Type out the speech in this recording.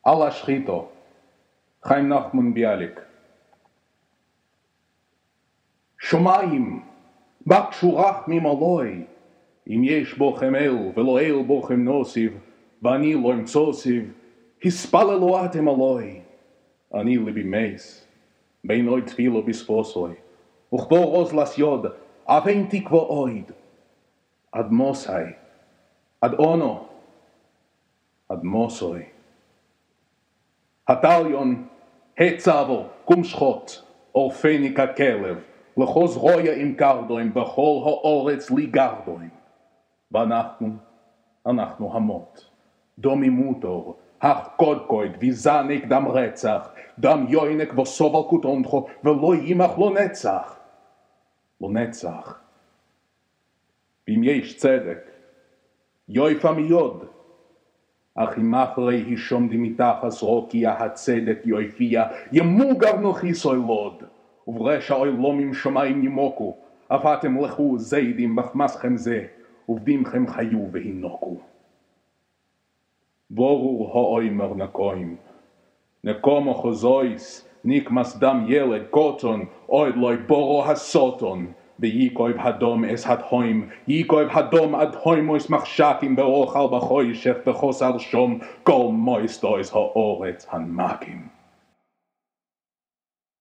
על השחיתו, חיים נחמן ביאליק. שמיים, בקשו רחמים עלוי, אם יש בוכם אל ולא אל בוכם נוסיב, ואני לא אמצוסיב, הספללו אתם עלוי. אני ליבי מייס, בין אוי תפילו בספוסוי, וכבו רוז לסיוד, אף אין תקווה אויד. עד מוסי, עד אונו, עד מוסוי. הטליון, הצבו, קום שחוט, אורפני ככלב, לחוז רויה עם גרדוים, בכל האורץ לי גרדוים. ואנחנו המות, דומימותור, אך קודקויד, ויזניק דם רצח, דם יוינק וסובל כותונתו, ולא יימח לו נצח. לא נצח. ואם יש צדק, יויפה מיוד, אך אם אחרי הישום דמיתחס רוקיה הצדק יויפיה, ימוגר נוכיסוי לוד, וברשע אוילומים שמיים ימוקו, אף אתם לכו זיידים בחמסכם זה, ובדimכם חיו והינוקו. ברור האוימר נקוים, נקומו חוזויס, נקמס דם ילד קוטון, אויד לוי בורו הסוטון, ויקויב הדום אס הדהוים, יקויב הדום עד הוימויס מחשקים באוכל בחוישך בחוס על שום, כל מויס דויס האורץ הנמקים.